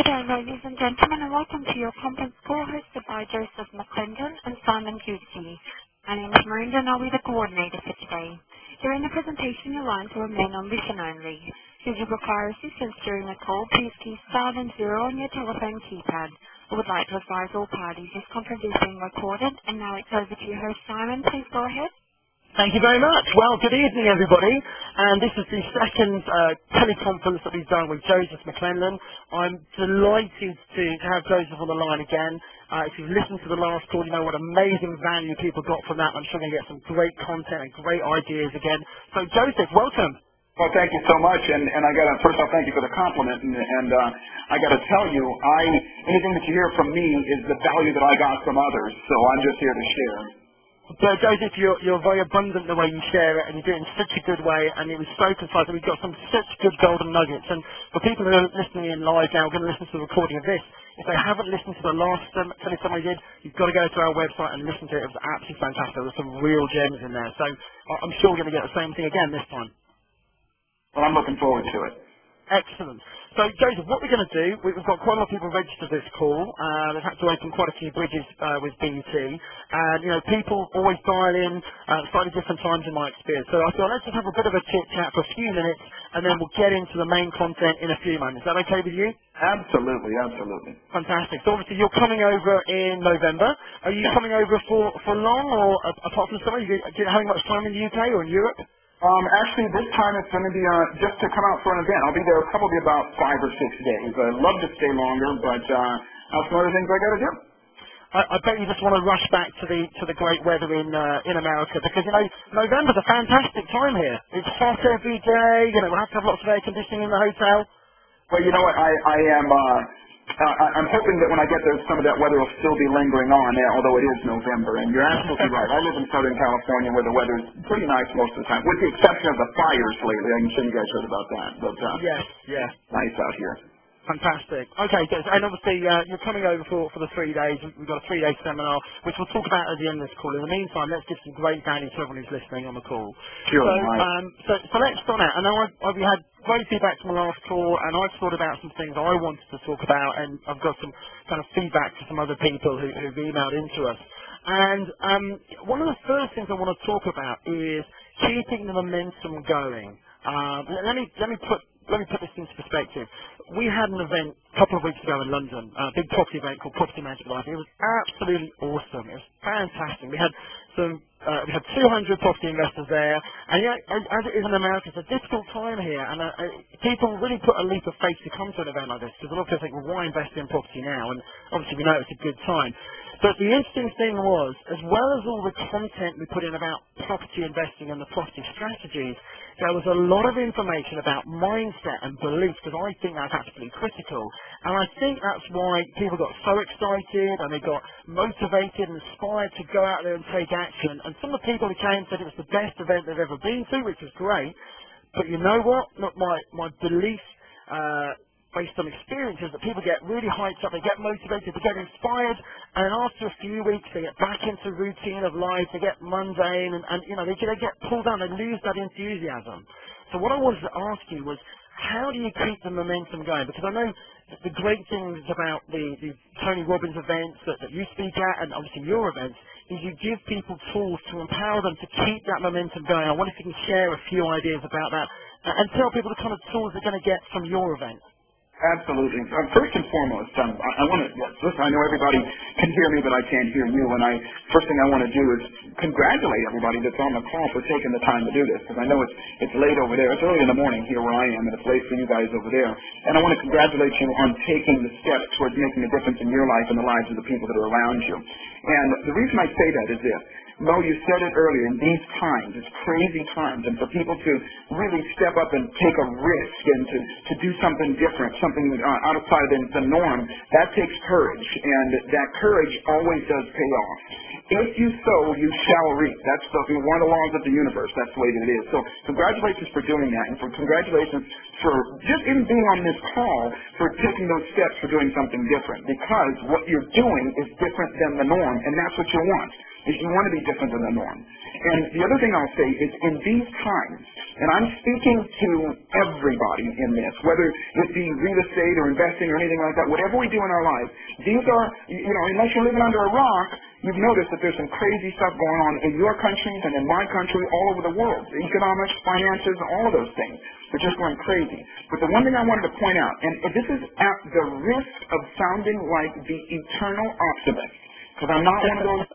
there, ladies and gentlemen, and welcome to your conference call hosted by Joseph McClendon and Simon Goosey. My name is Marinda and I'll be the coordinator for today. During the presentation, your lines will remain on listen only. Should you require assistance during the call, please key star and 0 on your telephone keypad. I would like to advise all parties this conference is being recorded, and now it's over to your host, Simon. Please go ahead. Thank you very much. Well, good evening, everybody. And this is the second teleconference that we've done with Joseph McClendon. I'm delighted to have Joseph on the line again. If you've listened to the last call, you know what amazing value people got from that. I'm sure you're going to get some great content and great ideas again. So, Joseph, welcome. Well, thank you so much, and I got to first off thank you for the compliment, and I got to tell you, anything that you hear from me is the value that I got from others. So I'm just here to share. Joseph, you're very abundant the way you share it, and you do it in such a good way, and it was so concise, and we've got some such good golden nuggets. And for people who are listening in live now, going to listen to the recording of this, if they haven't listened to the last telephone we did, you've got to go to our website and listen to it. It was absolutely fantastic. There were some real gems in there. So I'm sure we're going to get the same thing again this time. Well, I'm looking forward to it. Excellent. So, Joseph, what we're going to do, we've got quite a lot of people registered this call. They've had to open quite a few bridges with BT. And, you know, people always dial in slightly different times in my experience. So I thought, let's just have a bit of a chit-chat for a few minutes, and then we'll get into the main content in a few moments. Is that okay with you? Absolutely, absolutely. Fantastic. So, obviously, you're coming over in November. Are you coming over for long, or apart from summer, are you having much time in the UK or in Europe? Actually, this time it's going to be just to come out for an event. I'll be there probably about 5 or 6 days. I'd love to stay longer, but I have some other things I got to do. I bet you just want to rush back to the great weather in America, because you know November's a fantastic time here. It's hot every day. You know, we'll have to have lots of air conditioning in the hotel. Well, you know what? I'm hoping that when I get there, some of that weather will still be lingering on, although it is November. And you're absolutely right. I live in Southern California, where the weather is pretty nice most of the time, with the exception of the fires lately. I'm sure you guys heard about that. But yes, nice out here. Fantastic. Okay, and obviously you're coming over for the 3 days. We've got a 3-day seminar, which we'll talk about at the end of this call. In the meantime, let's give some great value to everyone who's listening on the call. Sure. So let's start out. I know I've had great feedback from the last call, and I've thought about some things I wanted to talk about, and I've got some kind of feedback from some other people who've emailed into us. And one of the first things I want to talk about is keeping the momentum going. Let me put this into perspective. We had an event a couple of weeks ago in London, a big property event called Property Management Live. It was absolutely awesome. It was fantastic. We had 200 property investors there, and yeah, as it is in America, it's a difficult time here, and people really put a leap of faith to come to an event like this, because a lot of people think, well, why invest in property now? And obviously we know it's a good time. But the interesting thing was, as well as all the content we put in about property investing and the property strategies, there was a lot of information about mindset and belief, because I think that's absolutely critical. And I think that's why people got so excited and they got motivated and inspired to go out there and take action. And some of the people who came said it was the best event they've ever been to, which was great. But you know what? My belief, based on experiences, that people get really hyped up, they get motivated, they get inspired, and after a few weeks they get back into routine of life, they get mundane, and you know, they get pulled down, they lose that enthusiasm. So what I wanted to ask you was, how do you keep the momentum going? Because I know the great things about the Tony Robbins events that you speak at, and obviously your events, is you give people tools to empower them to keep that momentum going. I wonder if you can share a few ideas about that, and tell people the kind of tools they're going to get from your event. Absolutely. First and foremost, I want to, listen, I know everybody can hear me, but I can't hear you, and first thing I want to do is congratulate everybody that's on the call for taking the time to do this, because I know it's late over there. It's early in the morning here where I am, and it's late for you guys over there. And I want to congratulate you on taking the steps towards making a difference in your life and the lives of the people that are around you. And the reason I say that is this. Mo, you said it earlier, in these times, it's crazy times, and for people to really step up and take a risk and to do something different, something outside the norm, that takes courage, and that courage always does pay off. If you sow, you shall reap. That's one of the laws of the universe. That's the way that it is. So congratulations for doing that, and congratulations for just even being on this call, for taking those steps for doing something different, because what you're doing is different than the norm, and that's what you want. is you want to be different than the norm. And the other thing I'll say is in these times, and I'm speaking to everybody in this, whether it be real estate or investing or anything like that, whatever we do in our lives, these are, unless you're living under a rock, you've noticed that there's some crazy stuff going on in your countries and in my country, all over the world. Economics, finances, all of those things. They're just going crazy. But the one thing I wanted to point out, and this is at the risk of sounding like the eternal optimist, because I'm not one of those,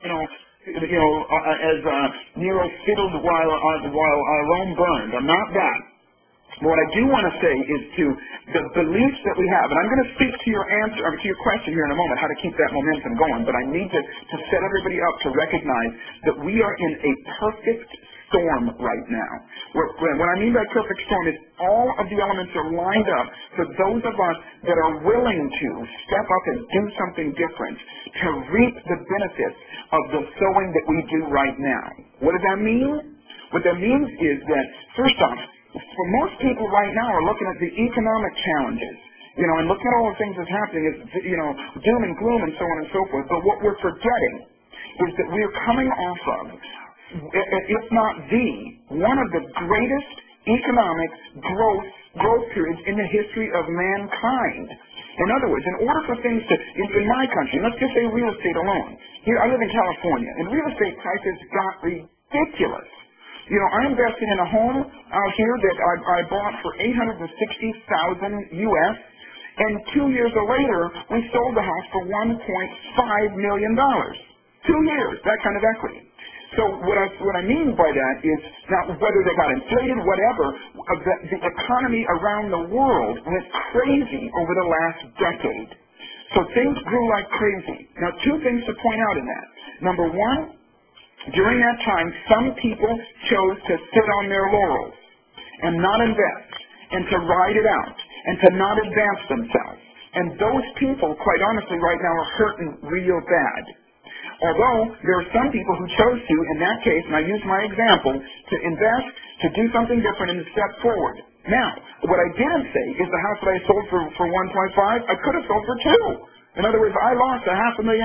as Nero fiddled while Rome burned. I'm not that. What I do want to say is to the beliefs that we have, and I'm going to speak to your answer, to your question here in a moment, how to keep that momentum going, but I need to set everybody up to recognize that we are in a perfect storm right now. What I mean by perfect storm is all of the elements are lined up for those of us that are willing to step up and do something different to reap the benefits of the sowing that we do right now. What does that mean? What that means is that, first off, for most people right now are looking at the economic challenges, and looking at all the things that's happening is, doom and gloom and so on and so forth. But what we're forgetting is that we're coming off of, if not one of the greatest economic growth periods in the history of mankind. In other words, in order for things to, in my country, let's just say real estate alone. Here, I live in California, and real estate prices got ridiculous. I invested in a home out here that I bought for $860,000 US, and 2 years later, we sold the house for $1.5 million. 2 years, that kind of equity. So what I mean by that is, now whether they got inflated, whatever, the economy around the world went crazy over the last decade. So things grew like crazy. Now, two things to point out in that. Number one, during that time, some people chose to sit on their laurels and not invest and to ride it out and to not advance themselves. And those people, quite honestly, right now are hurting real bad. Although there are some people who chose to, in that case, and I use my example, to invest, to do something different and to step forward. Now, what I didn't say is the house that I sold for 1.5, I could have sold for 2. In other words, I lost $500,000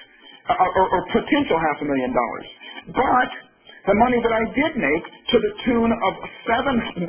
or potential $500,000. But the money that I did make to the tune of $700,000,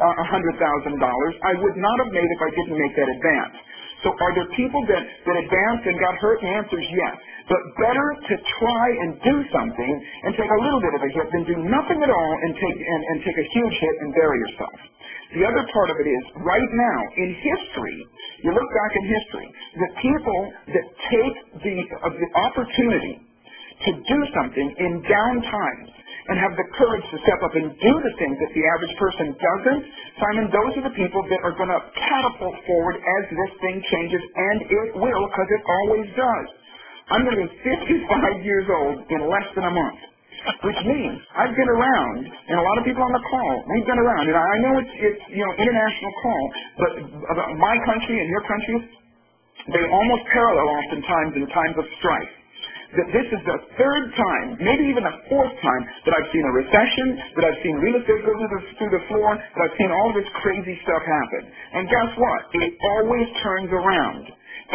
I would not have made if I didn't make that advance. So are there people that advanced and got hurt? The answer is yes. But better to try and do something and take a little bit of a hit than do nothing at all and take a huge hit and bury yourself. The other part of it is, right now, in history, you look back in history, the people that take the opportunity to do something in down times and have the courage to step up and do the things that the average person doesn't, Simon, those are the people that are going to catapult forward as this thing changes, and it will, because it always does. I'm going to be 55 years old in less than a month, which means I've been around, and a lot of people on the call, we've been around, and I know it's international call, but my country and your country, they almost parallel oftentimes in times of strife. That this is the third time, maybe even the fourth time, that I've seen a recession, that I've seen real estate go through the floor, that I've seen all this crazy stuff happen. And guess what? It always turns around.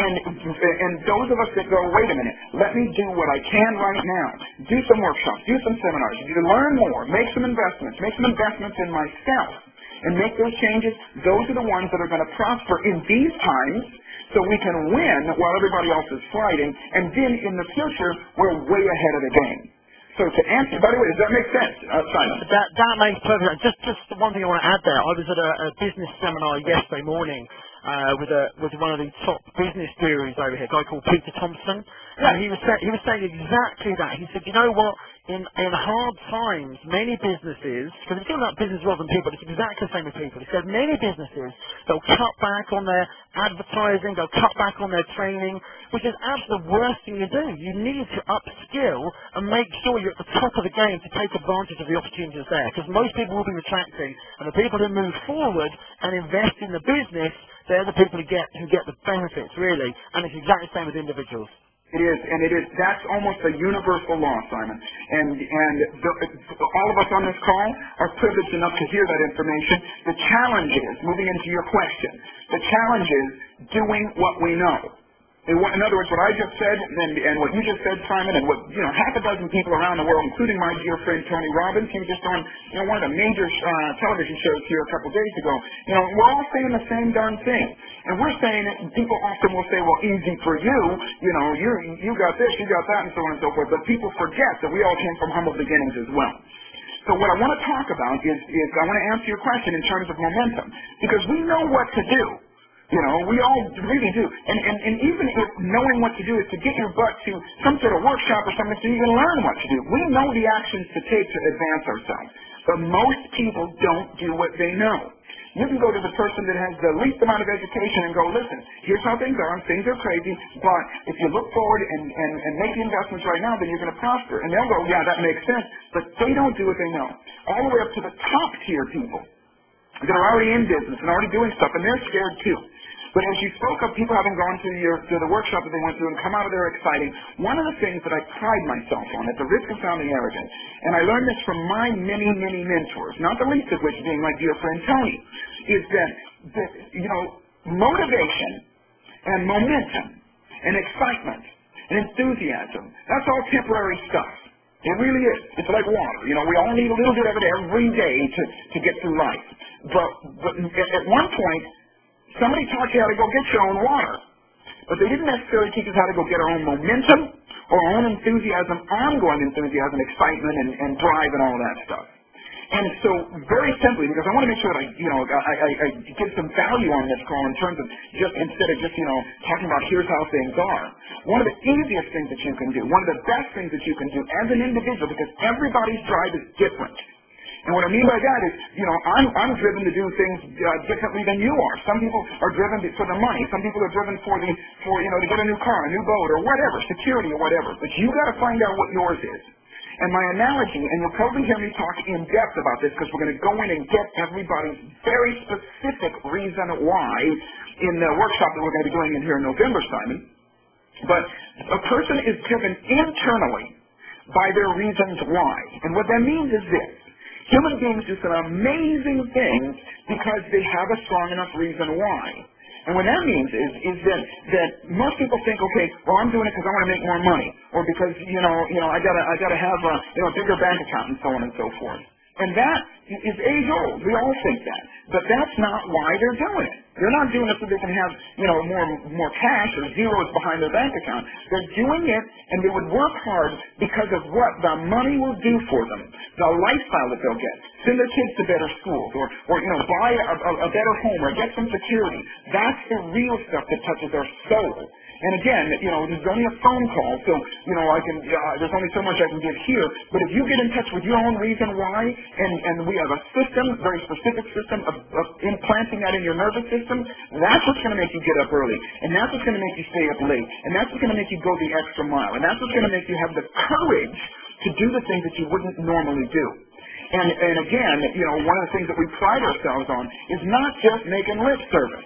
And those of us that go, wait a minute, let me do what I can right now. Do some workshops, do some seminars, learn more, make some investments in myself, and make those changes. Those are the ones that are going to prosper in these times, so we can win while everybody else is fighting, and then in the future, we're way ahead of the game. So to answer, by the way, does that make sense, Simon? That makes perfect sense. Just one thing I want to add there. I was at a business seminar yesterday morning with one of the top business gurus over here, a guy called Peter Thompson. And he was saying exactly that. He said, you know what? In hard times, many businesses, because it's talking about business rather than people, it's exactly the same with people. He said many businesses, they'll cut back on their advertising, they'll cut back on their training, which is absolutely the worst thing to do. You need to upskill and make sure you're at the top of the game to take advantage of the opportunities there, because most people will be retracting, and the people who move forward and invest in the business, they're the people who get the benefits, really, and it's exactly the same with individuals. It is, and it is. That's almost a universal law, Simon. And all of us on this call are privileged enough to hear that information. The challenge is, moving into your question, the challenge is doing what we know. In other words, what I just said and what you just said, Simon, and what half a dozen people around the world, including my dear friend Tony Robbins, he was just on one of the major television shows here a couple days ago. We're all saying the same darn thing, and we're saying it. And people often will say, "Well, easy for you. You got this, you got that, and so on and so forth." But people forget that we all came from humble beginnings as well. So what I want to talk about is I want to answer your question in terms of momentum, because we know what to do. We all really do. And even if knowing what to do is to get your butt to some sort of workshop or something so you can learn what to do. We know the actions to take to advance ourselves. But most people don't do what they know. You can go to the person that has the least amount of education and go, "Listen, here's how things are. Things are crazy, but if you look forward and make the investments right now, then you're going to prosper." And they'll go, "Yeah, that makes sense." But they don't do what they know. All the way up to the top tier people that are already in business and already doing stuff, and they're scared too. But as you spoke of people having gone to the workshop that they went through and come out of there exciting, one of the things that I pride myself on, at the risk of sounding arrogant, and I learned this from my many, many mentors, not the least of which being my dear friend Tony, is that motivation and momentum and excitement and enthusiasm, that's all temporary stuff. It really is. It's like water. We all need a little bit of it every day to get through life. But at one point, somebody taught you how to go get your own water, but they didn't necessarily teach us how to go get our own momentum or our own enthusiasm, ongoing enthusiasm, excitement, and drive and all that stuff. And so, very simply, because I want to make sure that I get some value on this call in terms of instead of talking about here's how things are. One of the easiest things that you can do, one of the best things that you can do as an individual, because everybody's drive is different. And what I mean by that is, I'm driven to do things differently than you are. Some people are driven for the money. Some people are driven for to get a new car, a new boat, or whatever, security or whatever. But you got to find out what yours is. And my analogy, and you'll probably hear me talk in depth about this because we're going to go in and get everybody's very specific reason why in the workshop that we're going to be doing in here in November, Simon. But a person is driven internally by their reasons why. And what that means is this. Human beings do some amazing things because they have a strong enough reason why. And what that means is that most people think, okay, well, I'm doing it because I want to make more money, or because I gotta have a bigger bank account and so on and so forth. And that is age old. We all think that, but that's not why they're doing it. They're not doing it so they can have more cash or zeros behind their bank account. They're doing it, and they would work hard because of what the money will do for them, the lifestyle that they'll get, send their kids to better schools, or buy a better home, or get some security. That's the real stuff that touches their soul. And again, there's only a phone call, so there's only so much I can give here. But if you get in touch with your own reason why, and we have a system, very specific system of implanting that in your nervous system, that's what's going to make you get up early, and that's what's going to make you stay up late, and that's what's going to make you go the extra mile, and that's what's going to make you have the courage to do the things that you wouldn't normally do. And again, one of the things that we pride ourselves on is not just making lip service.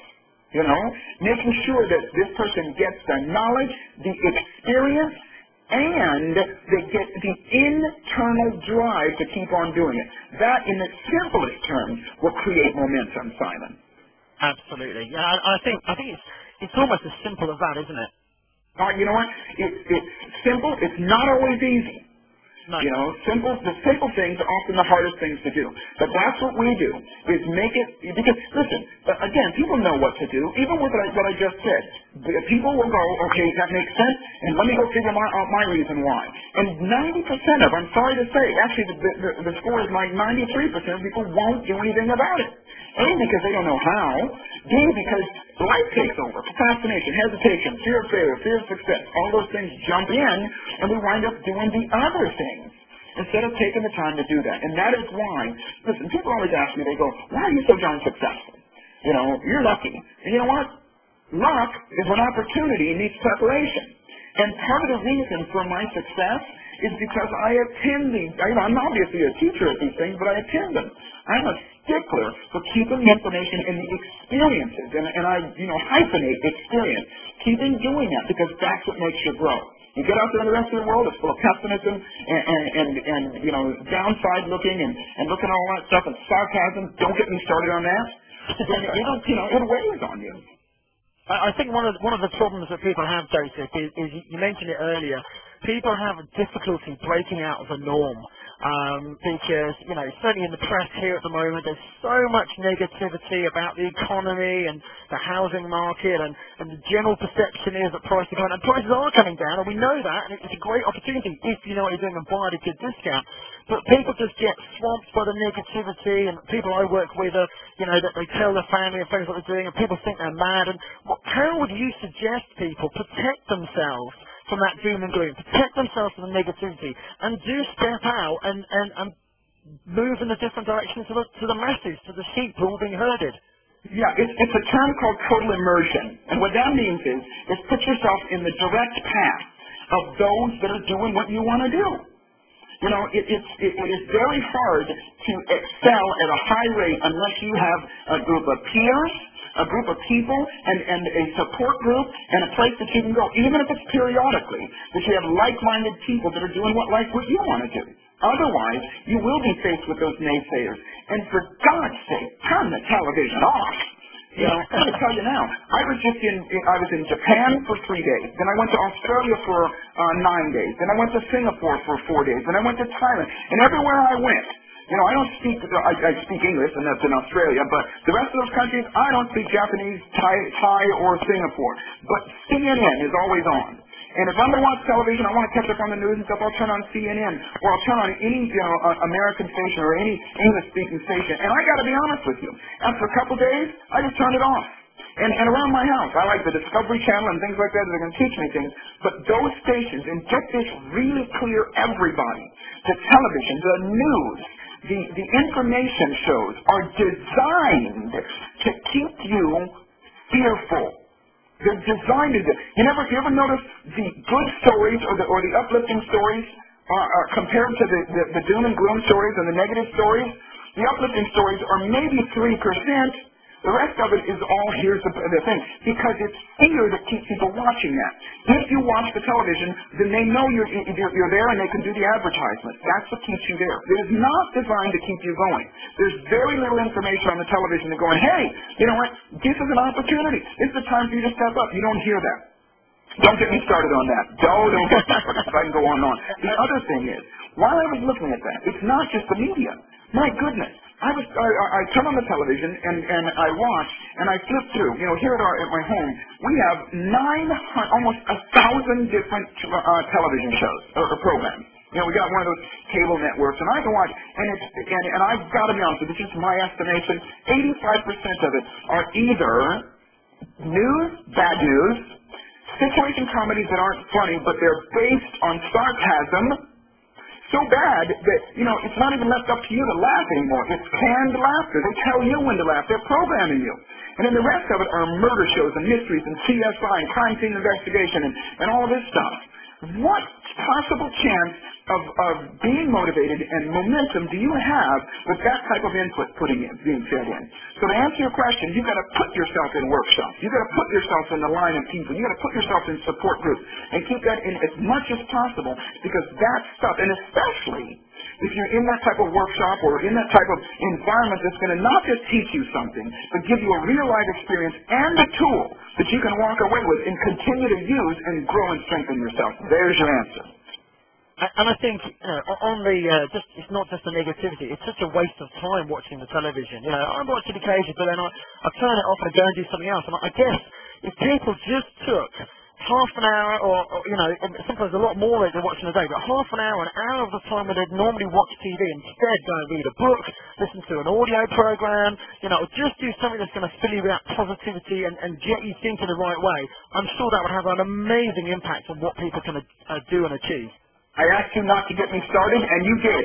Making sure that this person gets the knowledge, the experience, and they get the internal drive to keep on doing it. That, in the simplest terms, will create momentum, Simon. Absolutely. Yeah, I think it's almost as simple as that, isn't it? You know what? It's simple. It's not always easy. No. The simple things are often the hardest things to do. But that's what we do, is make it, because, listen, again, people know what to do, even with what I just said. People will go, okay, that makes sense, and let me go figure out my reason why. And 90% of, I'm sorry to say, actually the score is like 93% of people won't do anything about it. A, because they don't know how. B, because life takes over. Procrastination, hesitation, fear of failure, fear of success. All those things jump in, and we wind up doing the other things instead of taking the time to do that. And that is why, listen, people always ask me, they go, why are you so darn successful? You're lucky. And you know what? Luck is when opportunity meets preparation. And part of the reason for my success is because I attend these. I'm obviously a teacher at these things, but I attend them. I'm a stickler for keeping the information and the experiences, and I hyphenate experience. Keeping doing that, because that's what makes you grow. You get out there in the rest of the world, it's full of pessimism and downside looking and looking at all that stuff and sarcasm. Don't get me started on that. Then it weighs on you. I think one of the problems that people have, Joseph, is you mentioned it earlier. People have difficulty breaking out of the norm because, certainly in the press here at the moment, there's so much negativity about the economy and the housing market, and the general perception is that prices are going, and prices are coming down, and we know that, and it's a great opportunity if you know what you're doing and buy at a good discount. But people just get swamped by the negativity, and people I work with are, that they tell their family and friends what they're doing, and people think they're mad. And how would you suggest people protect themselves from that doom and gloom, protect themselves from the negativity, and do step out and move in a different direction to the masses, to the sheep who are all being herded? Yeah, it's a term called total immersion. And what that means is put yourself in the direct path of those that are doing what you want to do. It is very hard to excel at a high rate unless you have a group of peers, a group of people, and a support group, and a place that you can go, even if it's periodically, that you have like-minded people that are doing what you want to do. Otherwise, you will be faced with those naysayers. And for God's sake, turn the television off. I'm going to tell you now, I was in Japan for 3 days, then I went to Australia for 9 days, then I went to Singapore for 4 days, then I went to Thailand, and everywhere I went, I don't speak, I speak English, and that's in Australia, but the rest of those countries, I don't speak Japanese, Thai, or Singapore. But CNN is always on. And if I'm going to watch television, I want to catch up on the news and stuff, I'll turn on CNN, or I'll turn on any American station or any English-speaking station. And I got to be honest with you, after a couple days, I just turned it off. And around my house, I like the Discovery Channel and things like that that are going to teach me things. But those stations, and get this really clear, everybody, the television, the news, the information shows are designed to keep you fearful. They're designed to do. You ever notice the good stories or the uplifting stories compared to the doom and gloom stories and the negative stories? The uplifting stories are maybe 3%. The rest of it is all, here's the thing, because it's fear that keeps people watching that. If you watch the television, then they know you're there and they can do the advertisement. That's what keeps you there. It is not designed to keep you going. There's very little information on the television that going, hey, you know what, this is an opportunity. It's the time for you to step up. You don't hear that. Don't get me started on that. Don't get me started. I can go on and on. The other thing is, while I was looking at that, it's not just the media. My goodness. I turn on the television and I watch and I flip through. Here at my home, we have almost 1,000 different television shows or programs. We got one of those cable networks, and I can watch, and I've got to be honest with you, this is my estimation, 85% of it are either news, bad news, situation comedies that aren't funny, but they're based on sarcasm, so bad that, it's not even left up to you to laugh anymore. It's canned laughter. They tell you when to laugh. They're programming you. And then the rest of it are murder shows and mysteries and CSI and crime scene investigation and all of this stuff. What possible chance of being motivated and momentum do you have with that type of input being fed in? So to answer your question, you've got to put yourself in workshops. You've got to put yourself in the line of people. You've got to put yourself in support groups and keep that in as much as possible, because that stuff, and especially if you're in that type of workshop or in that type of environment that's going to not just teach you something, but give you a real-life experience and a tool that you can walk away with and continue to use and grow and strengthen yourself. There's your answer. And I think, it's not just the negativity. It's such a waste of time watching the television. I watch it occasionally, but then I turn it off and go and do something else. And I guess if people just took half an hour or sometimes a lot more they're watching a day, but half an hour of the time when they'd normally watch TV, instead go and read a book, listen to an audio program, just do something that's going to fill you with that positivity and get you thinking the right way, I'm sure that would have an amazing impact on what people can do and achieve. I asked you not to get me started, and you did.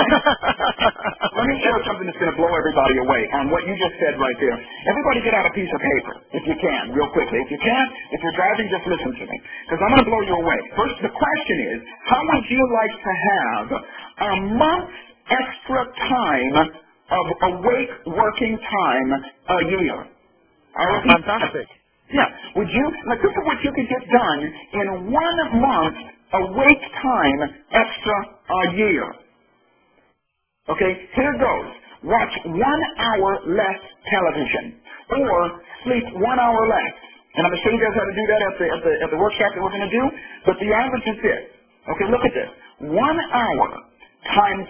Let me share something that's going to blow everybody away on what you just said right there. Everybody get out a piece of paper, if you can, real quickly. If you can't, if you're driving, just listen to me, because I'm going to blow you away. First, the question is, how would you like to have a month extra time of awake working time a year? Fantastic. Yeah. Would you, like, look at what you could get done in 1 month awake time extra a year. Okay, here goes. Watch 1 hour less television, or sleep 1 hour less, And I'm going to show you guys how to do that at the workshop that we're going to do. But the average is this. Okay, look at this. 1 hour times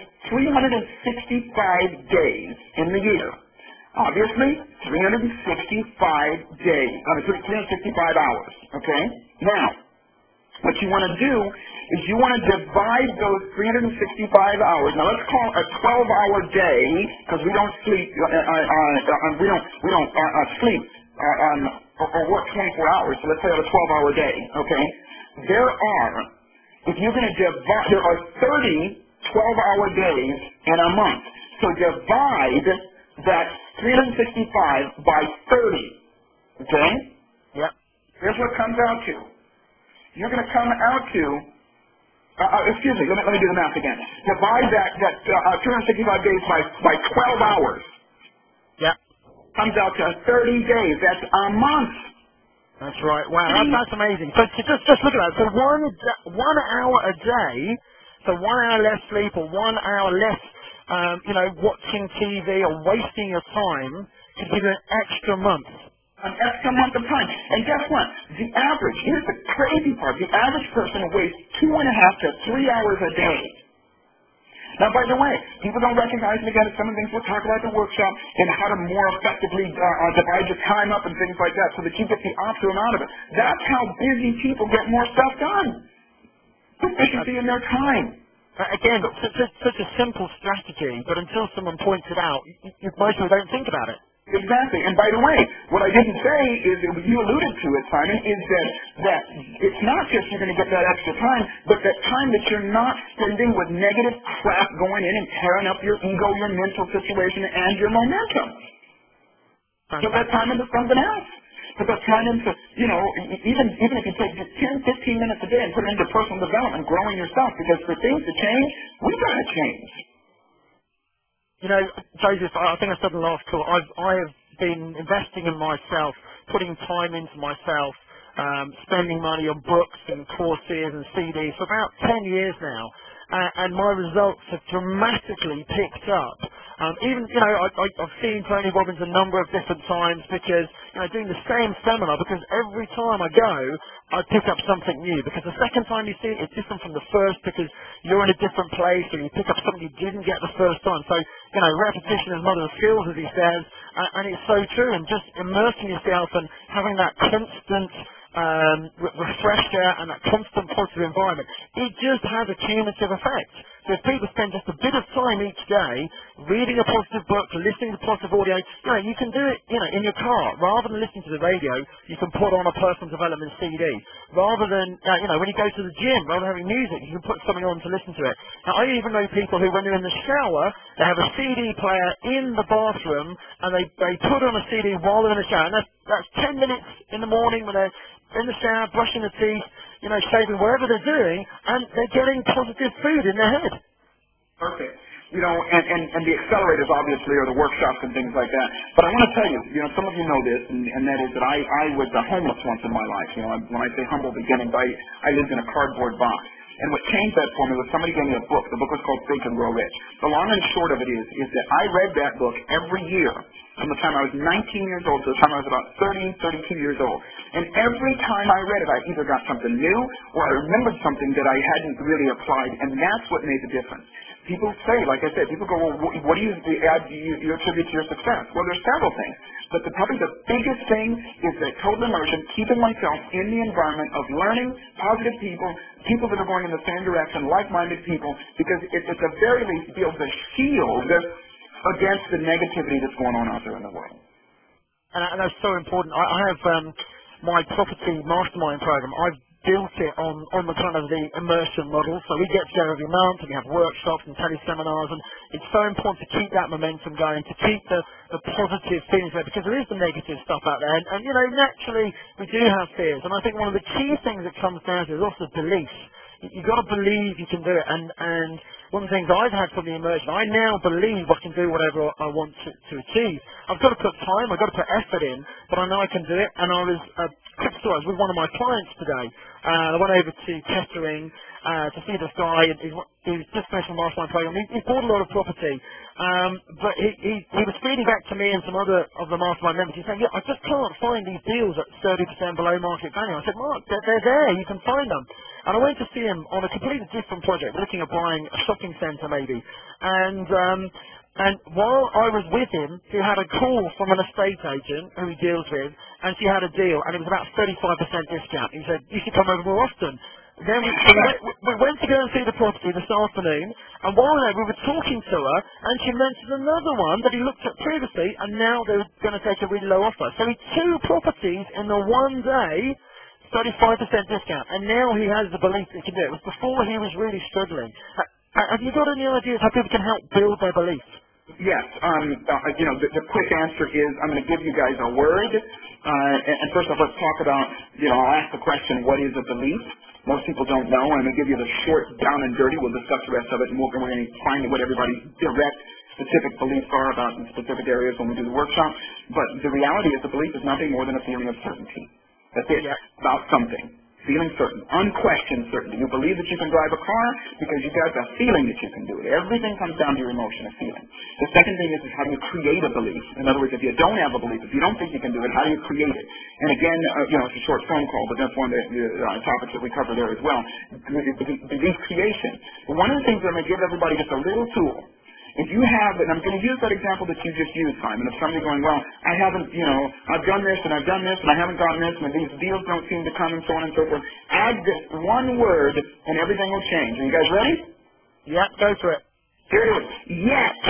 365 days in the year. Obviously, 365 days. 365 hours. Okay? Now, what you want to do is you want to divide those 365 hours. Now let's call a 12-hour day because we don't sleep. We don't sleep or work 24 hours. So let's say on a 12-hour day. Okay. If you're going to divide, there are 30 12-hour days in a month. So divide that 365 by 30. Okay. Yep. Here's what it comes out to. You're going to come out to, excuse me, let me do the math again. Divide that 265 days by 12 hours. Yeah. Comes out to 30 days. That's a month. That's right. Wow, that's amazing. So just look at that. So 1 hour a day, so 1 hour less sleep or 1 hour less, watching TV or wasting your time could give you an extra month. An extra month of time. And guess what? The average, here's the crazy part, the average person wastes 2.5 to 3 hours a day. Now, by the way, people don't recognize, and again, it's some of the things we'll talk about at the workshop, and how to more effectively divide your time up and things like that so that you get the optimum out of it. That's how busy people get more stuff done. Efficiency in their time. Again, such a simple strategy, but until someone points it out, most people don't think about it. Exactly. And by the way, what I didn't say is, you alluded to it, Simon, is that it's not just you're going to get that extra time, but that time that you're not spending with negative crap going in and tearing up your ego, your mental situation, and your momentum. Put that time into something else. Put that time into, even if you take just 10, 15 minutes a day and put it into personal development, growing yourself, because for things to change, we've got to change. Joseph, I think I said in the last call, I have been investing in myself, putting time into myself, spending money on books and courses and CDs for about 10 years now. And my results have dramatically picked up. I've seen Tony Robbins a number of different times because, doing the same seminar, because every time I go, I pick up something new. Because the second time you see it, it's different from the first because you're in a different place and you pick up something you didn't get the first time. So, repetition is mother of skills, as he says, and it's so true. And just immersing yourself and having that constant refresher and that constant positive environment, it just has a cumulative effect. So if people spend just a bit of time each day reading a positive book, listening to positive audio, you can do it, in your car. Rather than listening to the radio, you can put on a personal development CD. Rather than, when you go to the gym, rather than having music, you can put something on to listen to it. Now, I even know people who, when they're in the shower, they have a CD player in the bathroom, and they put on a CD while they're in the shower. And that's 10 minutes in the morning when they're in the shower, brushing their teeth, shaving, whatever they're doing, and they're getting positive food in their head. Perfect. And the accelerators obviously are the workshops and things like that. But I want to tell you, some of you know this, and that is that I was homeless once in my life. When I say humble beginnings, I lived in a cardboard box. And what changed that for me was somebody gave me a book. The book was called Think and Grow Rich. The long and short of it is that I read that book every year from the time I was 19 years old to the time I was about 30, 32 years old. And every time I read it, I either got something new or I remembered something that I hadn't really applied, and that's what made the difference. People say, like I said, people go, well, what do you attribute to your success? Well, there's several things. But probably the biggest thing is that total immersion, keeping myself in the environment of learning, positive people that are going in the same direction, like-minded people, because it at the very least builds a shield against the negativity that's going on out there in the world. And that's so important. I have my property mastermind program. I've built it on the kind of the immersion model. So we get together every month and we have workshops and teleseminars, and it's so important to keep that momentum going, to keep the positive things there, because there is the negative stuff out there. And naturally we do have fears. And I think one of the key things that comes down to is also belief. You've got to believe you can do it. And one of the things I've had from the immersion, I now believe I can do whatever I want to achieve. I've got to put time, I've got to put effort in, but I know I can do it. And I was quick story. I was with one of my clients today. I went over to Kettering to see this guy. And he's just finished a mastermind program. He bought a lot of property. But he was feeding back to me and some other of the mastermind members. He's saying, yeah, I just can't find these deals at 30% below market value. I said, Mark, they're there. You can find them. And I went to see him on a completely different project, looking at buying a shopping centre maybe. And while I was with him, he had a call from an estate agent who he deals with, and she had a deal, and it was about 35% discount. He said, you should come over more often. Then we went to go and see the property this afternoon, and while there we were talking to her, and she mentioned another one that he looked at previously, and now they're going to take a really low offer. So he 2 properties in the one day, 35% discount, and now he has the belief that he can do it. It was before he was really struggling. Have you got any ideas how people can help build their belief? Yes. The quick answer is I'm going to give you guys a word. And first off, let's talk about, I'll ask the question, what is a belief? Most people don't know. I'm going to give you the short, down and dirty. We'll discuss the rest of it, and we're going to find what everybody's direct, specific beliefs are about in specific areas when we do the workshop. But the reality is the belief is nothing more than a feeling of certainty. That's it. Yeah. About something. Feeling certain, unquestioned certainty. You believe that you can drive a car because you got a feeling that you can do it. Everything comes down to your emotion of feeling. The second thing is how do you create a belief? In other words, if you don't have a belief, if you don't think you can do it, how do you create it? And again, it's a short phone call, but that's one of the topics that we cover there as well. Belief creation. But one of the things that I'm going to give everybody just a little tool. If you have, and I'm going to use that example that you just used, Simon, of somebody going, well, I haven't, I've done this and I've done this and I haven't gotten this and these deals don't seem to come and so on and so forth. Add this one word and everything will change. Are you guys ready? Yeah, go for it. Here it is. Yet.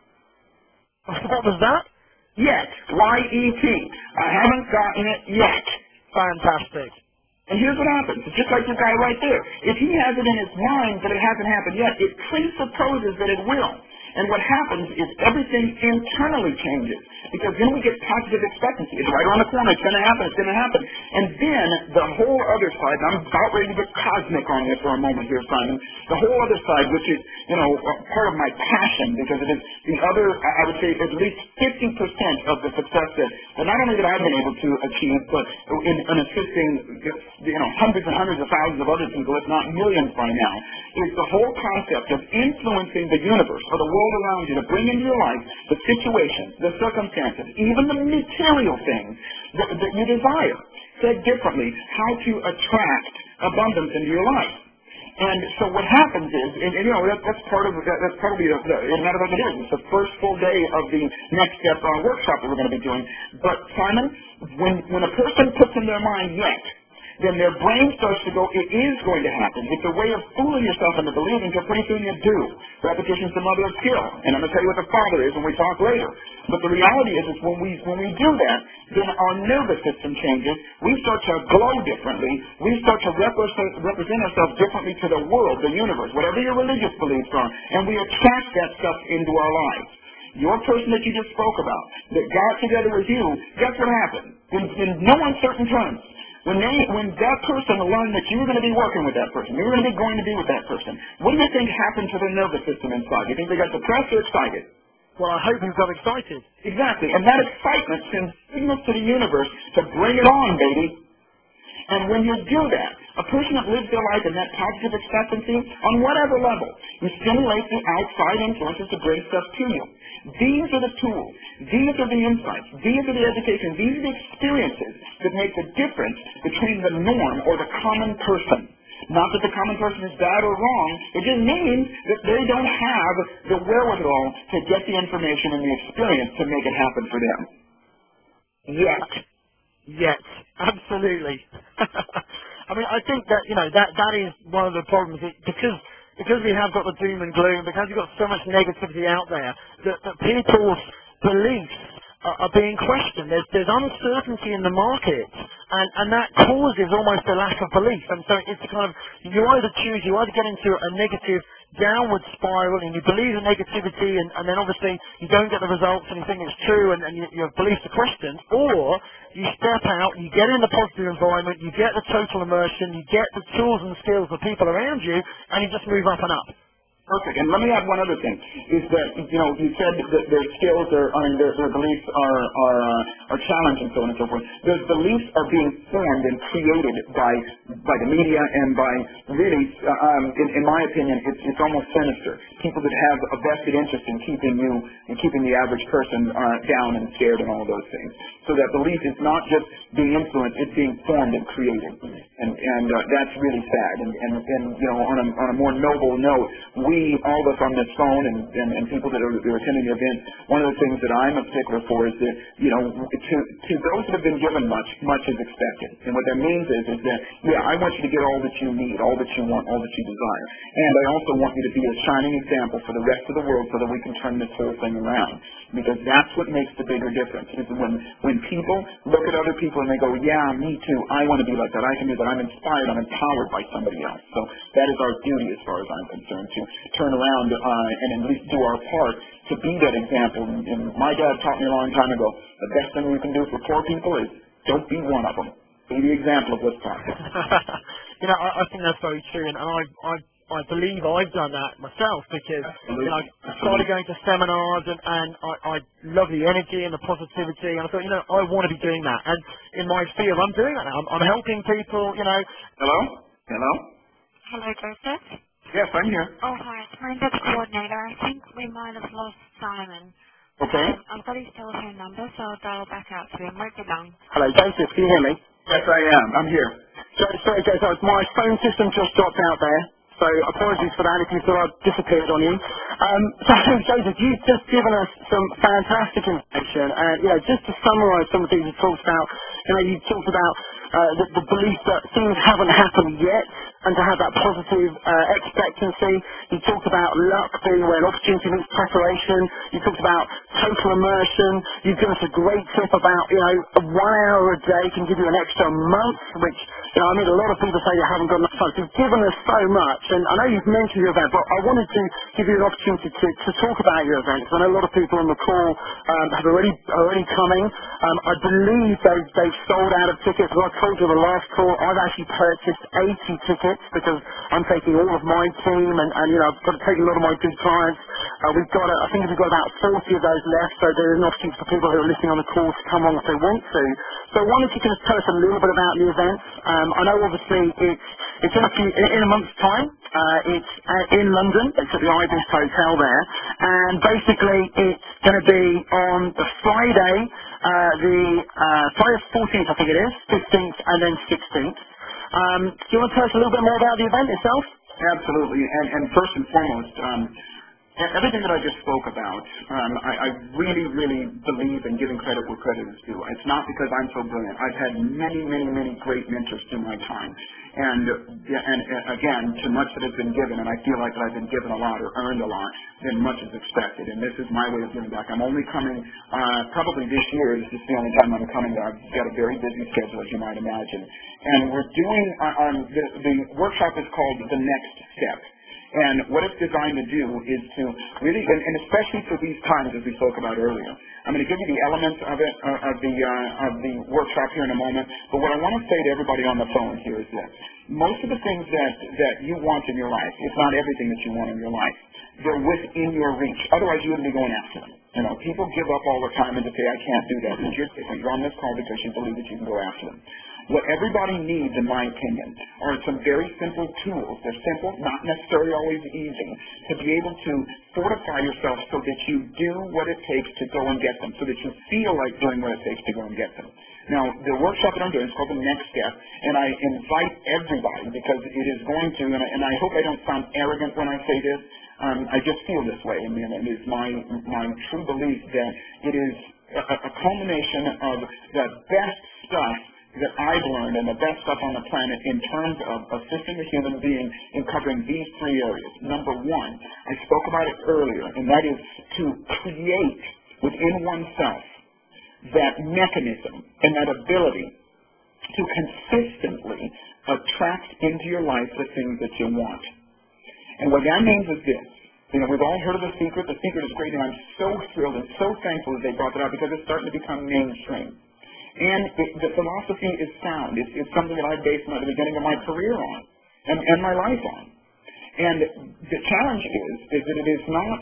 What was that? Yet. Y-E-T. I haven't gotten it yet. Fantastic. And here's what happens. It's just like your guy right there. If he has it in his mind that it hasn't happened yet, it presupposes that it will. And what happens is everything internally changes. Because then we get positive expectancy. It's right around the corner. It's going to happen. It's going to happen. And then the whole other side, and I'm about ready to get cosmic on you for a moment here, Simon. The whole other side, which is, part of my passion, because it is the other, I would say at least 50% of the success that not only that I've been able to achieve, but in assisting, hundreds and hundreds of thousands of other people, if not millions by now, is the whole concept of influencing the universe or the world around you to bring into your life the situations, the circumstances, even the material things that you desire. Said differently, how to attract abundance into your life. And so what happens is, that's part of that's probably as a matter of fact it is. It's the first full day of the next step workshop that we're going to be doing. But Simon, when a person puts in their mind yet, then their brain starts to go, it is going to happen. It's a way of fooling yourself into believing until pretty soon you do. Repetition's the mother of skill. And I'm going to tell you what the father is when we talk later. But the reality is when we do that, then our nervous system changes. We start to glow differently. We start to represent ourselves differently to the world, the universe, whatever your religious beliefs are. And we attract that stuff into our lives. Your person that you just spoke about, that got together with you, guess what happened? In no uncertain terms. When that person learned that you were going to be working with that person, you were going to be with that person, what do you think happened to their nervous system inside? Do you think they got depressed or excited? Well, I hope you got excited. Exactly. And that excitement sends signals to the universe to bring it on, baby. And when you do that, a person that lives their life in that positive expectancy, on whatever level, you stimulate the outside influences to bring stuff to you. These are the tools. These are the insights. These are the education. These are the experiences that make the difference between the norm or the common person. Not that the common person is bad or wrong. It just means that they don't have the wherewithal to get the information and the experience to make it happen for them. Yet. Absolutely. I mean, I think that, that is one of the problems. Because we have got the doom and gloom, because we've got so much negativity out there, that people's beliefs are being questioned. There's uncertainty in the market, and that causes almost a lack of belief. And so it's you either get into a negative downward spiral and you believe in negativity and then obviously you don't get the results and you think it's true and your beliefs are questioned, or you step out, you get in the positive environment, you get the total immersion, you get the tools and skills of people around you, and you just move up and up. Perfect. And let me add one other thing, is that, you said that their skills their beliefs are challenged and so on and so forth. Those beliefs are being formed and created by the media and by really, in my opinion, it's almost sinister. People that have a vested interest in keeping the average person down and scared and all those things. So that belief is not just being influenced, it's being formed and created. And that's really sad. And on a more noble note, all of us on this phone and people that are attending the event, one of the things that I'm a stickler for is that, to those that have been given much is expected. And what that means is that, I want you to get all that you need, all that you want, all that you desire. And I also want you to be a shining example for the rest of the world so that we can turn this whole thing around. Because that's what makes the bigger difference. Is when people look at other people and they go, yeah, me too, I want to be like that, I can do that, I'm inspired, I'm empowered by somebody else. So that is our duty as far as I'm concerned, to turn around and at least do our part to be that example. And my dad taught me a long time ago, the best thing we can do for poor people is don't be one of them. Be the example of what's possible. I think that's very true, and I believe I've done that myself because I started going to seminars and I love the energy and the positivity, and I thought, I want to be doing that. And in my field, I'm doing that now. I'm helping people, Hello? Hello? Hello, Joseph. Yes, I'm here. Oh, hi. It's Miranda, the coordinator. I think we might have lost Simon. Okay. I've got his telephone number, so I'll dial back out to him. Won't be long. Hello, Joseph, can you hear me? Yes, I am. I'm here. Sorry, Joseph, my phone system just dropped out there, so apologies for that if you thought I'd disappeared on you. So, Joseph, you've just given us some fantastic information, and, just to summarise some of the things you talked about, you talked about the belief that things haven't happened yet, and to have that positive expectancy. You talked about luck being where an opportunity meets preparation. You talked about total immersion. You've given us a great tip about, 1 hour a day can give you an extra month, which, I mean, a lot of people say you haven't got enough time. So you've given us so much, and I know you've mentioned your event, but I wanted to give you an opportunity to talk about your event, because I know a lot of people on the call have already coming. I believe they've sold out of tickets. As I told you on the last call, I've actually purchased 80 tickets because I'm taking all of my team and I've got to take a lot of my good clients. I think we've got about 40 of those left, so there's an opportunity for people who are listening on the call to come on if they want to. So why don't you just tell us a little bit about the event? I know obviously it's in a month's time. It's in London. It's at the Ibis Hotel there, and basically it's going to be on the Friday, Friday 14th, I think it is, 15th, and then 16th. Do you want to tell us a little bit more about the event itself? Absolutely. And first and foremost, everything that I just spoke about, I really, really believe in giving credit where credit is due. It's not because I'm so brilliant. I've had many, many, many great mentors through my time. And again, too much that has been given, and I feel like I've been given a lot or earned a lot, then much is expected. And this is my way of giving back. I'm only coming, probably this year, this is the only time I'm coming. I've got a very busy schedule, as you might imagine. And we're doing, the workshop is called The Next Step. And what it's designed to do is to really, and especially for these times as we spoke about earlier, I'm going to give you the elements of it, of the workshop here in a moment, but what I want to say to everybody on the phone here is this. Most of the things that you want in your life, it's not everything that you want in your life. They're within your reach. Otherwise, you wouldn't be going after them. People give up all the time and they say, I can't do that. But you're different. You're on this call because you believe that you can go after them. What everybody needs, in my opinion, are some very simple tools. They're simple, not necessarily always easy, to be able to fortify yourself so that you do what it takes to go and get them, so that you feel like doing what it takes to go and get them. Now, the workshop that I'm doing is called The Next Step, and I invite everybody because it is going to, and I hope I don't sound arrogant when I say this, I just feel this way, and it is my true belief that it is a culmination of the best stuff that I've learned and the best stuff on the planet in terms of assisting a human being in covering these three areas. Number one, I spoke about it earlier, and that is to create within oneself that mechanism and that ability to consistently attract into your life the things that you want. And what that means is this. We've all heard of The Secret. The Secret is great, and I'm so thrilled and so thankful that they brought that out because it's starting to become mainstream. And the philosophy is sound. It's something that I based the beginning of my career on and my life on. And the challenge is that it is not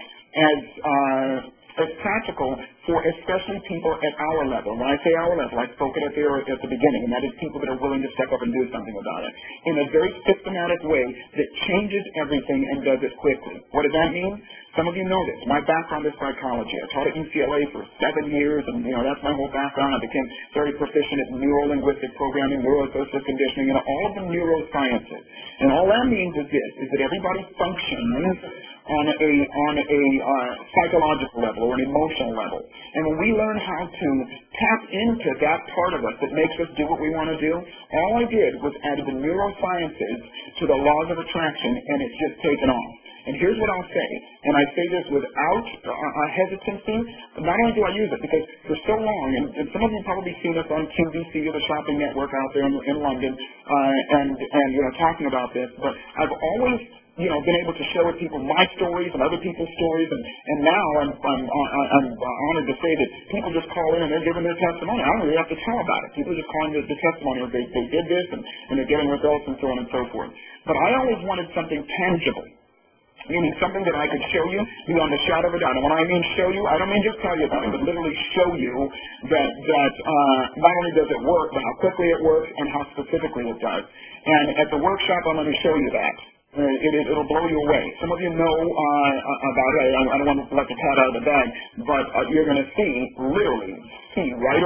as practical for especially people at our level. When I say our level, I spoke at the beginning, and that is people that are willing to step up and do something about it in a very systematic way that changes everything and does it quickly. What does that mean? Some of you know this. My background is psychology. I taught at UCLA for 7 years, and that's my whole background. I became very proficient at neuro-linguistic programming, neuro-associative conditioning, and all of the neurosciences. And all that means is this: is that everybody functions on a psychological level or an emotional level. And when we learn how to tap into that part of us that makes us do what we want to do, all I did was add the neurosciences to the laws of attraction, and it's just taken off. And here's what I'll say, and I say this without hesitancy. Not only do I use it, because for so long, and some of you have probably seen us on QVC or the shopping network out there in London, and talking about this, but I've always been able to share with people my stories and other people's stories, and now I'm honored to say that people just call in and they're giving their testimony. I don't really have to tell about it. People just calling the testimony of they did this and they're getting results and so on and so forth. But I always wanted something tangible, meaning something that I could show you beyond a shadow of a doubt. And when I mean show you, I don't mean just tell you about it, but literally show you that not only does it work, but how quickly it works and how specifically it does. And at the workshop, I'm going to show you that. It'll blow you away. Some of you know about it. I don't want to let the cat out of the bag, but you're going to literally see right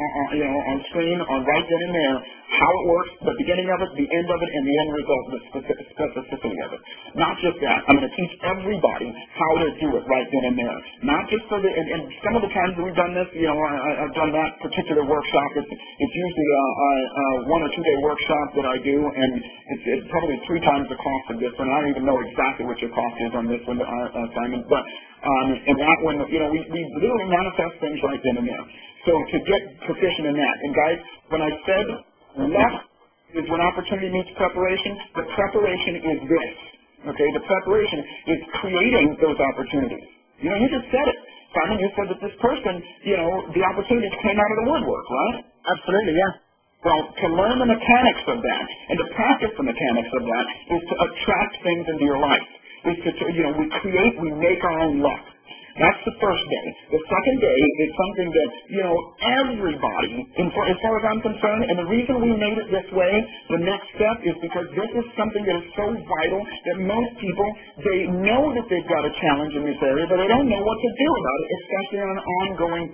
on screen, right then and there, how it works, the beginning of it, the end of it, and the end result, the specificity of it. Not just that. I'm going to teach everybody how to do it right then and there. Not just for and some of the times that we've done this, I've done that particular workshop. It's usually a 1 or 2 day workshop that I do, and it's probably 3 times the cost of this one. I don't even know exactly what your cost is on this one, Simon, but and that one, we literally manifest things right then and there. So to get proficient in that, and guys, when I said luck is when opportunity meets preparation, the preparation is this. Okay, the preparation is creating those opportunities. You just said it. Simon, you said that this person, the opportunities came out of the woodwork, right? Absolutely, yeah. Well, to learn the mechanics of that and to practice the mechanics of that is to attract things into your life. Is to we make our own luck. That's the first day. The second day is something that, everybody, as far as I'm concerned, and the reason we made it this way, the next step is because this is something that is so vital that most people, they know that they've got a challenge in this area, but they don't know what to do about it, especially on an ongoing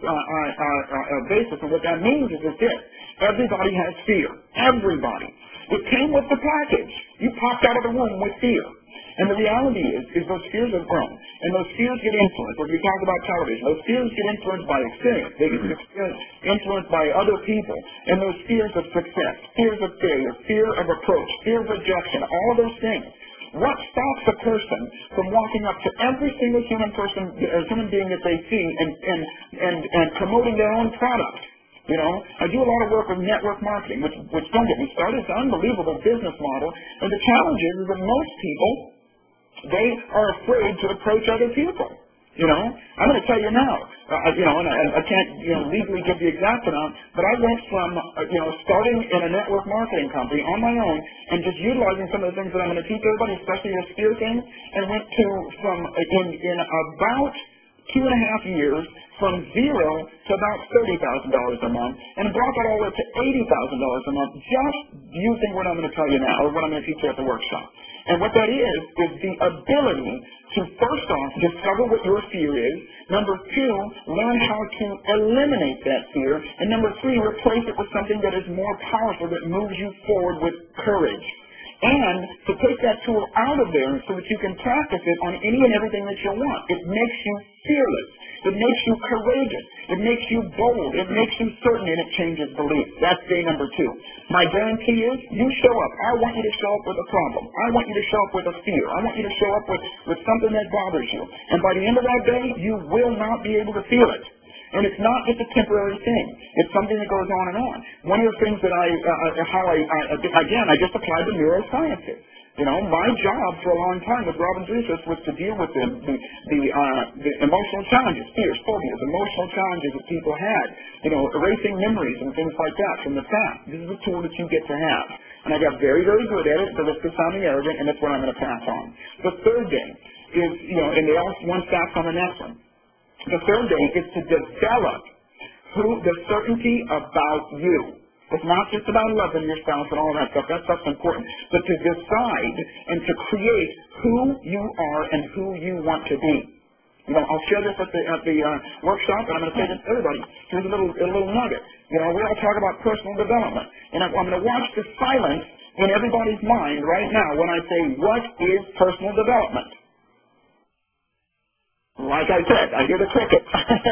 basis. And what that means is this. Everybody has fear. Everybody. It came with the package. You popped out of the womb with fear. And the reality is those fears have grown. And those fears get influenced. When we talk about television, those fears get influenced by experience. They get influenced by other people. And those fears of success, fears of failure, fear of approach, fear of rejection, all of those things. What stops a person from walking up to every single human being that they see and promoting their own product? I do a lot of work with network marketing, which don't get me started. It's an unbelievable business model. And the challenge is that most people, they are afraid to approach other people. I'm going to tell you now, and I can't, legally give the exact amount, but I went from, starting in a network marketing company on my own and just utilizing some of the things that I'm going to teach everybody, especially the sphere thing, and went from about 2.5 years, from zero to about $30,000 a month, and brought that all the way to $80,000 a month, just using what I'm going to tell you now, or what I'm going to teach you at the workshop. And what that is the ability to, first off, discover what your fear is. Number 2, learn how to eliminate that fear. And number 3, replace it with something that is more powerful, that moves you forward with courage. And to take that tool out of there so that you can practice it on any and everything that you want. It makes you fearless. It makes you courageous. It makes you bold. It makes you certain, and it changes belief. That's day number 2. My guarantee is you show up. I want you to show up with a problem. I want you to show up with a fear. I want you to show up with something that bothers you. And by the end of that day, you will not be able to feel it. And it's not just a temporary thing. It's something that goes on and on. One of the things that I just applied the neurosciences. My job for a long time with Robbins Research was to deal with the emotional challenges, fears, phobias, emotional challenges that people had, erasing memories and things like that from the past. This is a tool that you get to have. And I got very, very good at it, so this is sounding arrogant, and that's what I'm going to pass on. The third day is, and they all one stacks on the next one. The third day is to develop the certainty about you. It's not just about loving your spouse and all that stuff. That stuff's important. But to decide and to create who you are and who you want to be. I'll share this at the workshop, and I'm going to say this to everybody. Here's a little nugget. We all talk about personal development. And I'm going to watch the silence in everybody's mind right now when I say, what is personal development? Like I said, I hear the crickets.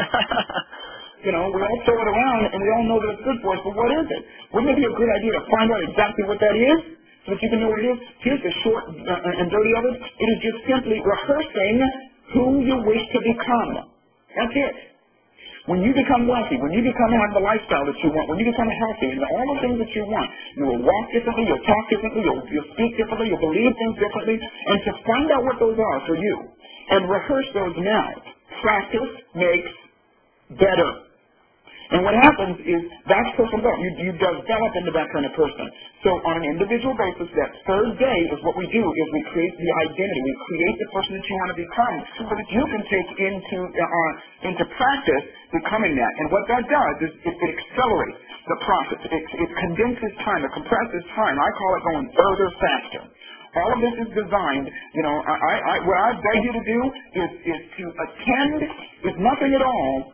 We all throw it around, and we all know that it's good for us, but what is it? Wouldn't it be a good idea to find out exactly what that is, so that you can know what it is? Here's the short and dirty of it. It is just simply rehearsing who you wish to become. That's it. When you become wealthy, when you become have the lifestyle that you want, when you become healthy, and all the things that you want, you will walk differently, you'll talk differently, you'll speak differently, you'll believe things differently, and to find out what those are for you, and rehearse those now. Practice makes better. And what happens is that's personal development. You develop into that kind of person. So on an individual basis, that third day is what we do is we create the identity. We create the person that you want to become so that you can take into practice becoming that. And what that does is it accelerates the process. It condenses time. It compresses time. I call it going further, faster. All of this is designed, what I beg you to do is to attend, if nothing at all,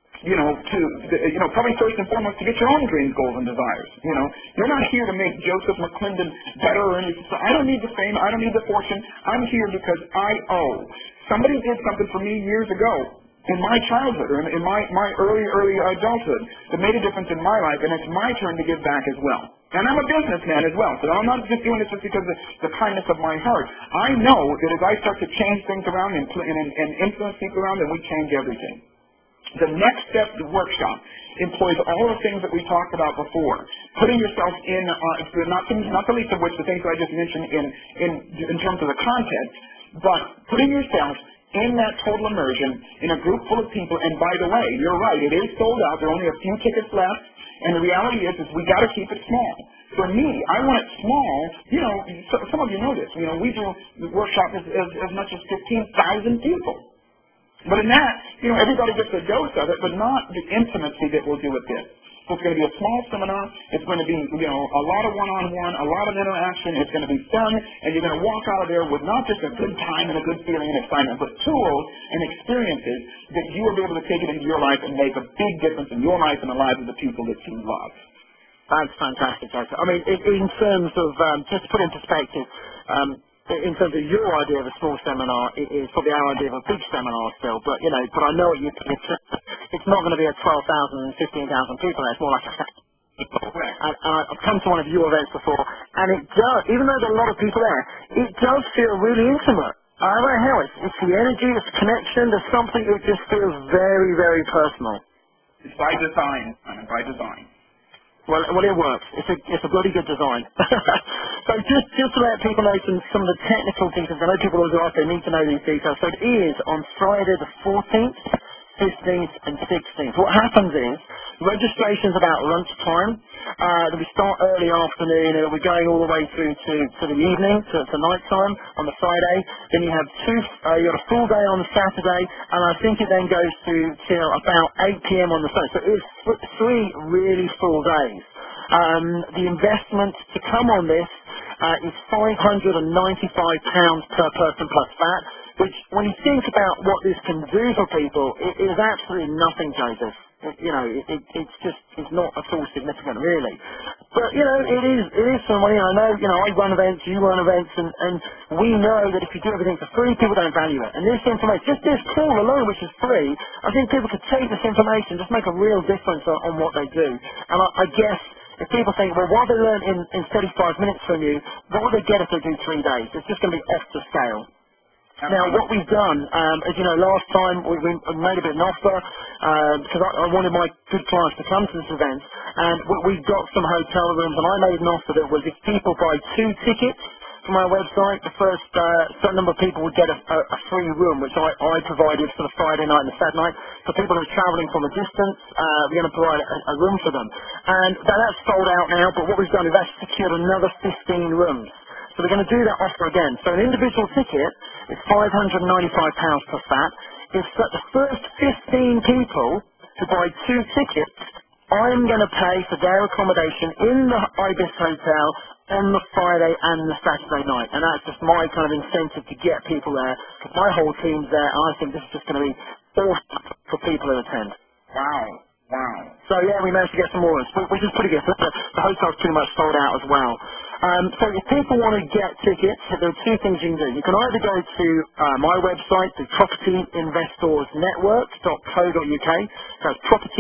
probably first and foremost to get your own dreams, goals, and desires. You're not here to make Joseph McClendon better or anything. So I don't need the fame. I don't need the fortune. I'm here because I owe. Somebody did something for me years ago in my childhood or in my early adulthood that made a difference in my life, and it's my turn to give back as well. And I'm a businessman as well, so I'm not just doing this just because of the kindness of my heart. I know that as I start to change things around and influence people around, then we change everything. The next step, the workshop, employs all the things that we talked about before. Putting yourself in, not the least of which the things that I just mentioned in terms of the content, but putting yourself in that total immersion in a group full of people. And by the way, you're right, it is sold out. There are only a few tickets left. And the reality is we got to keep it small. For me, I want it small. Some of you know this. We do the workshop as much as 15,000 people. But in that, everybody gets a dose of it, but not the intimacy that we'll do with this. So it's going to be a small seminar. It's going to be, a lot of one-on-one, a lot of interaction. It's going to be fun, and you're going to walk out of there with not just a good time and a good feeling and excitement, but tools and experiences that you will be able to take it into your life and make a big difference in your life and the lives of the people that you love. That's fantastic, Joseph. I mean, in terms of, just to put in perspective, in terms of your idea of a small seminar, it is probably our idea of a big seminar still, but I know what it's not going to be at 12,000 and 15,000 people, it's more like a people. And I've come to one of your events before, and it does, even though there are a lot of people there, it does feel really intimate. I don't know how, it's the energy, it's the connection, there's something that just feels very, very personal. It's by design, Simon, by design. Well, it works. It's a bloody good design. So just to let people know some of the technical details, I know people always ask, they need to know these details. So it is on Friday the 14th, 15th and 16th. What happens is, registration's about lunchtime. We start early afternoon and we're going all the way through to the evening, to night time on the Friday. Then you have you got a full day on the Saturday, and I think it then goes till about 8 p.m. on the Sunday. So it's 3 really full days. The investment to come on this is £595 per person plus VAT, which when you think about what this can do for people, it is absolutely nothing, Joseph. It's not at all significant, really. But, it is some money. I know, I run events, you run events, and we know that if you do everything for free, people don't value it. And this information, just this call alone, which is free, I think people could take this information, just make a real difference on what they do. And I guess if people think, well, what they learn in 35 minutes from you, what will they get if they do 3 days? It's just going to be off the scale. Now, what we've done, as you know, last time we made a bit of an offer because I wanted my good clients to come to this event, and we got some hotel rooms, and I made an offer that was if people buy 2 tickets from our website, the first certain number of people would get a free room, which I provided for the Friday night and the Saturday night. For people who are travelling from a distance, we're going to provide a room for them. And that's sold out now, but what we've done is actually secured another 15 rooms. So we're going to do that offer again. So an individual ticket is £595 per fat. If the first 15 people to buy 2 tickets, I'm going to pay for their accommodation in the Ibis Hotel on the Friday and the Saturday night. And that's just my kind of incentive to get people there, because my whole team's there, and I think this is just going to be awesome for people who attend. Wow. Wow. So yeah, we managed to get some more, which is pretty good. The hotel's pretty much sold out as well. So if people want to get tickets, there are 2 things you can do. You can either go to my website, the propertyinvestorsnetwork.co.uk. That's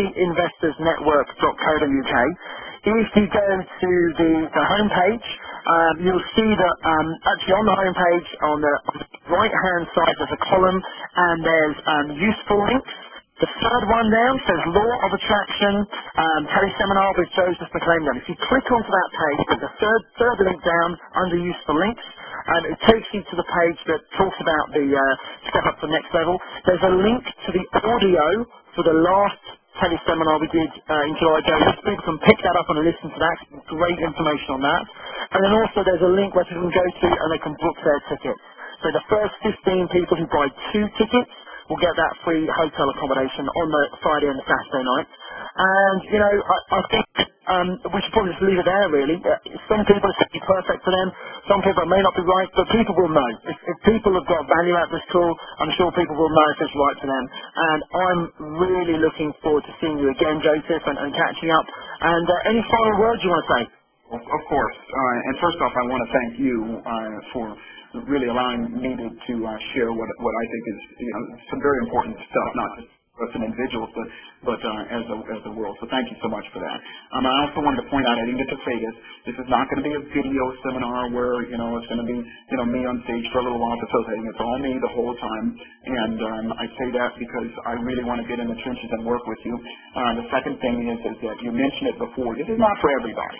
propertyinvestorsnetwork.co.uk. If you go to the homepage, you'll see that actually on the homepage, on the right-hand side, there's a column, and there's useful links. The third one down says Law of Attraction, teleseminar with Joseph McClendon. If you click onto that page, there's a third link down under Useful Links, and it takes you to the page that talks about the Step Up to the Next Level. There's a link to the audio for the last teleseminar we did in July. People can pick that up and listen to that. Great information on that. And then also there's a link where people can go to and they can book their tickets. So the first 15 people who buy 2 tickets will get that free hotel accommodation on the Friday and the Saturday night. And, you know, I think we should probably just leave it there, really. Some people it's going to be perfect for them. Some people it may not be right, but people will know. If people have got value out of this call, I'm sure people will know if it's right for them. And I'm really looking forward to seeing you again, Joseph, and catching up. And any final words you want to say? Of course. And first off, I want to thank you for really allowing me to share what I think is some very important stuff, not just us as individuals, but as a world. So thank you so much for that. I also wanted to point out, I didn't get to say this. This is not going to be a video seminar where it's going to be me on stage for a little while facilitating. It's all me the whole time, and I say that because I really want to get in the trenches and work with you. The second thing is that you mentioned it before. This is not for everybody.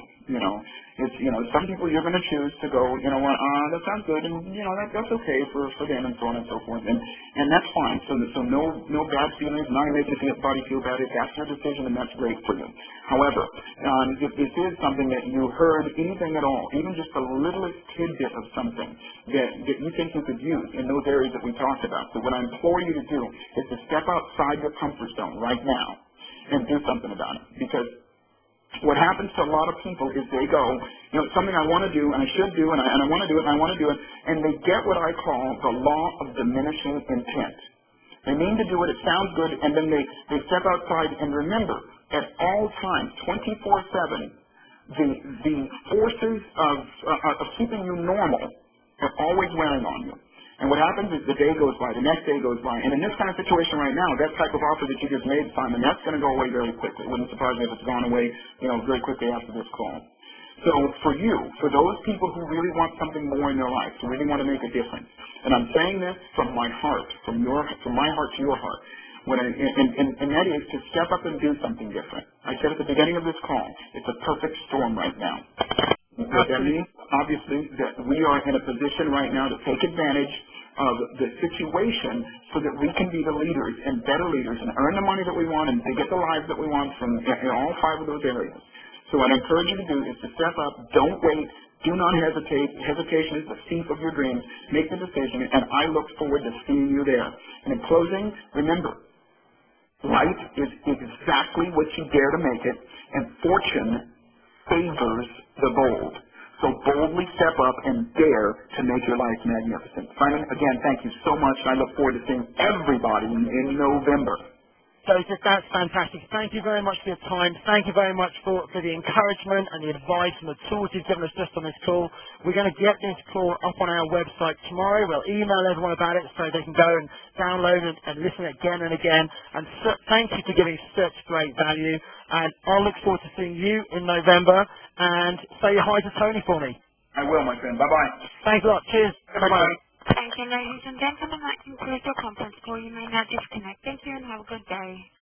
It's some people you're going to choose to go. That sounds good, and that's okay for them, and so on and so forth, and that's fine. So no bad feelings. Not going to make anybody feel bad. If that's your decision, and that's great for you. However, if this is something that you heard anything at all, even just the littlest tidbit of something that you think you could use in those areas that we talked about. So what I implore you to do is to step outside your comfort zone right now and do something about it, because what happens to a lot of people is they go, something I want to do, and I should do, and I want to do it, and I want to do it, and they get what I call the law of diminishing intent. They mean to do it, it sounds good, and then they step outside, and remember, at all times, 24/7, the forces of keeping you normal are always wearing on you. And what happens is the day goes by, the next day goes by, and in this kind of situation right now, that type of offer that you just made, Simon, that's going to go away very quickly. It wouldn't surprise me if it's gone away, very quickly after this call. So for you, for those people who really want something more in their life, who really want to make a difference, and I'm saying this from my heart, from my heart to your heart, and that is to step up and do something different. I said at the beginning of this call, it's a perfect storm right now. What that means, obviously, that we are in a position right now to take advantage of the situation so that we can be the leaders and better leaders and earn the money that we want and to get the lives that we want from in all 5 of those areas. So what I encourage you to do is to step up. Don't wait. Do not hesitate. Hesitation is the thief of your dreams. Make the decision, and I look forward to seeing you there. And in closing, remember, life is exactly what you dare to make it, and fortune favors the bold. So boldly step up and dare to make your life magnificent. Simon, again, thank you so much. I look forward to seeing everybody in November. Joseph, that's fantastic. Thank you very much for your time. Thank you very much for the encouragement and the advice and the tools you've given us just on this call. We're going to get this call up on our website tomorrow. We'll email everyone about it so they can go and download and listen again and again. And thank you for giving such great value. And I'll look forward to seeing you in November. And say hi to Tony for me. I will, my friend. Bye-bye. Thanks a lot. Cheers. Bye-bye. Thank you, ladies and gentlemen. That concludes your conference call. You may now disconnect. Thank you and have a good day.